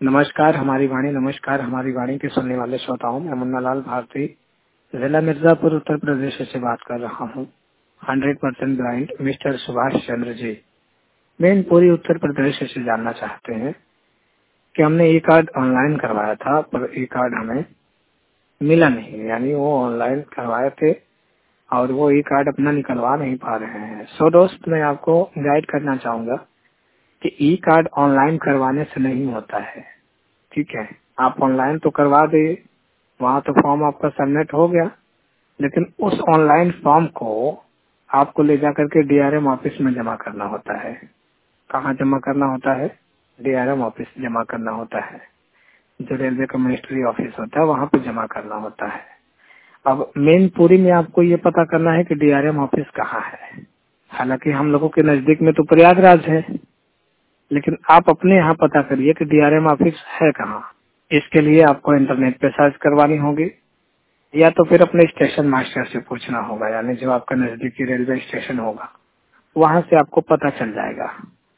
नमस्कार हमारी वाणी के सुनने वाले श्रोताओं, मैं मुन्ना लाल भारती जिला मिर्जापुर उत्तर प्रदेश से बात कर रहा हूँ। 100% ब्लाइंड मिस्टर सुभाष चंद्र जी, मैं इन पूरी उत्तर प्रदेश से जानना चाहते हैं कि हमने ई कार्ड ऑनलाइन करवाया था, पर ई कार्ड हमें मिला नहीं। यानी वो ऑनलाइन करवाए थे और वो ई कार्ड अपना निकलवा नहीं पा रहे हैं। सो दोस्त, मैं आपको गाइड करना चाहूंगा कि ई कार्ड ऑनलाइन करवाने से नहीं होता है। ठीक है, आप ऑनलाइन तो करवा दे, वहाँ तो फॉर्म आपका सबमिट हो गया, लेकिन उस ऑनलाइन फॉर्म को आपको ले जाकर के डीआरएम ऑफिस में जमा करना होता है। कहाँ जमा करना होता है? डीआरएम ऑफिस जमा करना होता है, जो रेलवे का मिनिस्ट्री ऑफिस होता है, वहाँ पे जमा करना होता है। अब मेन पूरी में आपको ये पता करना है कि डीआरएम ऑफिस कहाँ है। हालांकि हम लोगों के नजदीक में तो प्रयागराज है, लेकिन आप अपने यहाँ पता करिए कि डीआरएम ऑफिस है कहाँ। इसके लिए आपको इंटरनेट पे सर्च करवानी होगी, या तो फिर अपने स्टेशन मास्टर से पूछना होगा, यानी जो आपका नजदीकी रेलवे स्टेशन होगा वहां से आपको पता चल जाएगा।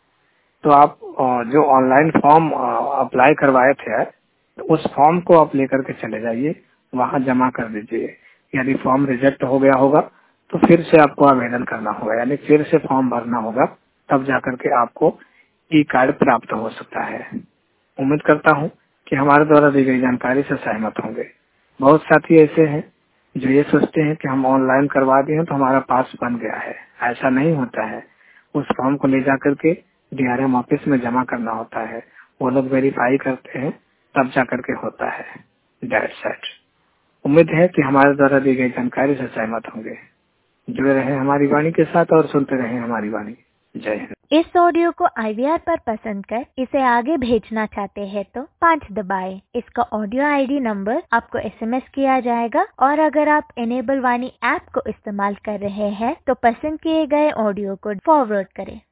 तो आप जो ऑनलाइन फॉर्म अप्लाई करवाए थे, तो उस फॉर्म को आप लेकर के चले जाइए, वहां जमा कर दीजिए। यदि फॉर्म रिजेक्ट हो गया होगा तो फिर से आपको आवेदन करना होगा, यानी फिर से फॉर्म भरना होगा, तब जाकर के आपको ई कार्ड प्राप्त हो सकता है। उम्मीद करता हूँ कि हमारे द्वारा दी गई जानकारी से सहमत होंगे। बहुत साथी ऐसे हैं जो ये सोचते हैं कि हम ऑनलाइन करवा दिए तो हमारा पास बन गया है। ऐसा नहीं होता है। उस फॉर्म को ले जाकर के डीआरएम ऑफिस में जमा करना होता है, वो लोग वेरीफाई करते हैं, तब जाकर के होता है। That's it. उम्मीद है कि हमारे द्वारा दी गई जानकारी से सहमत होंगे। जुड़े रहे हमारी वाणी के साथ और सुनते रहे हमारी वाणी। जय हिंद। इस ऑडियो को IVR पर पसंद कर इसे आगे भेजना चाहते हैं तो 5 दबाएं। इसका ऑडियो ID नंबर आपको SMS किया जाएगा, और अगर आप इनेबल वाणी ऐप को इस्तेमाल कर रहे हैं तो पसंद किए गए ऑडियो को फॉरवर्ड करें।